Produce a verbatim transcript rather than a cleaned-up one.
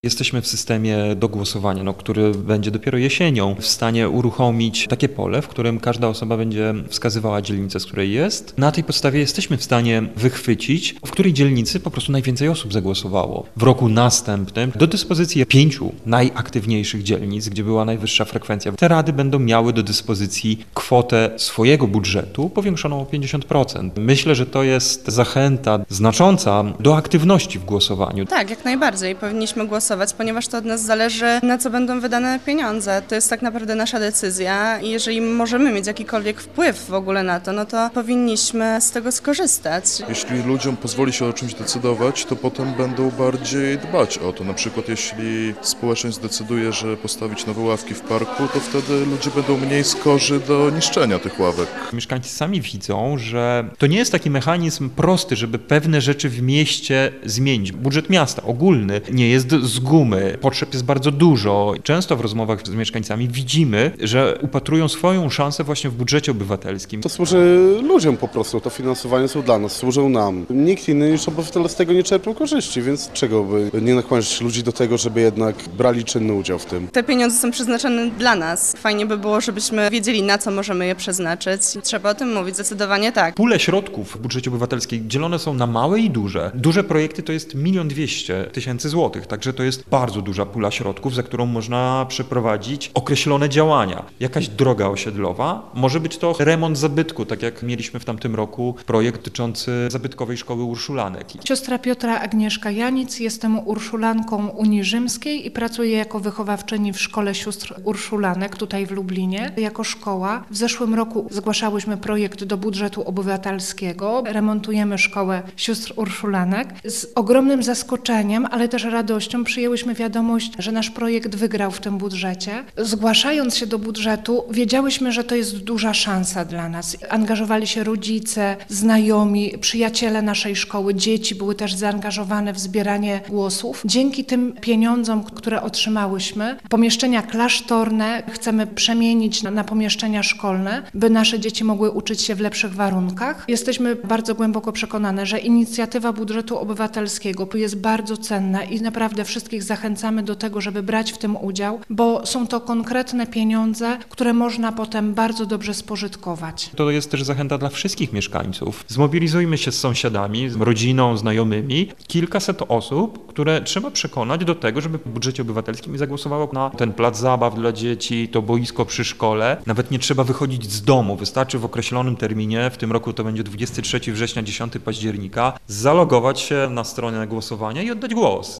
Jesteśmy w systemie do głosowania, no, który będzie dopiero jesienią w stanie uruchomić takie pole, w którym każda osoba będzie wskazywała dzielnicę, z której jest. Na tej podstawie jesteśmy w stanie wychwycić, w której dzielnicy po prostu najwięcej osób zagłosowało. W roku następnym do dyspozycji pięciu najaktywniejszych dzielnic, gdzie była najwyższa frekwencja, te rady będą miały do dyspozycji kwotę swojego budżetu powiększoną o pięćdziesiąt procent. Myślę, że to jest zachęta znacząca do aktywności w głosowaniu. Tak, jak najbardziej. Powinniśmy głosować, ponieważ to od nas zależy, na co będą wydane pieniądze. To jest tak naprawdę nasza decyzja i jeżeli możemy mieć jakikolwiek wpływ w ogóle na to, no to powinniśmy z tego skorzystać. Jeśli ludziom pozwoli się o czymś decydować, to potem będą bardziej dbać o to. Na przykład jeśli społeczeństwo zdecyduje, że postawić nowe ławki w parku, to wtedy ludzie będą mniej skorzy do niszczenia tych ławek. Mieszkańcy sami widzą, że to nie jest taki mechanizm prosty, żeby pewne rzeczy w mieście zmienić. Budżet miasta ogólny nie jest z gumy, potrzeb jest bardzo dużo. Często w rozmowach z mieszkańcami widzimy, że upatrują swoją szansę właśnie w budżecie obywatelskim. To służy ludziom po prostu, to finansowanie są dla nas, służą nam. Nikt inny niż obywatele z tego nie czerpią korzyści, więc czego by nie nakłaniać ludzi do tego, żeby jednak brali czynny udział w tym. Te pieniądze są przeznaczone dla nas. Fajnie by było, żebyśmy wiedzieli, na co możemy je przeznaczyć. Trzeba o tym mówić, zdecydowanie tak. Pule środków w budżecie obywatelskim dzielone są na małe i duże. Duże projekty to jest milion dwieście tysięcy złotych, także to jest bardzo duża pula środków, za którą można przeprowadzić określone działania. Jakaś droga osiedlowa, może być to remont zabytku, tak jak mieliśmy w tamtym roku projekt dotyczący zabytkowej szkoły Urszulanek. Siostra Piotra Agnieszka Janic, jestem urszulanką Unii Rzymskiej i pracuję jako wychowawczyni w Szkole Sióstr Urszulanek tutaj w Lublinie. Jako szkoła w zeszłym roku zgłaszałyśmy projekt do budżetu obywatelskiego. Remontujemy szkołę Sióstr Urszulanek. Z ogromnym zaskoczeniem, ale też radością przyjęłyśmy wiadomość, że nasz projekt wygrał w tym budżecie. Zgłaszając się do budżetu, wiedziałyśmy, że to jest duża szansa dla nas. Angażowali się rodzice, znajomi, przyjaciele naszej szkoły, dzieci były też zaangażowane w zbieranie głosów. Dzięki tym pieniądzom, które otrzymałyśmy, pomieszczenia klasztorne chcemy przemienić na, na pomieszczenia szkolne, by nasze dzieci mogły uczyć się w lepszych warunkach. Jesteśmy bardzo głęboko przekonane, że inicjatywa budżetu obywatelskiego jest bardzo cenna i naprawdę wszystkich zachęcamy do tego, żeby brać w tym udział, bo są to konkretne pieniądze, które można potem bardzo dobrze spożytkować. To jest też zachęta dla wszystkich mieszkańców. Zmobilizujmy się z sąsiadami, z rodziną, znajomymi. Kilkaset osób, które trzeba przekonać do tego, żeby w budżecie obywatelskim zagłosowało na ten plac zabaw dla dzieci, to boisko przy szkole. Nawet nie trzeba wychodzić z domu. Wystarczy w określonym terminie, w tym roku to będzie dwudziestego trzeciego września, dziesiątego października, zalogować się na stronę głosowania i oddać głos.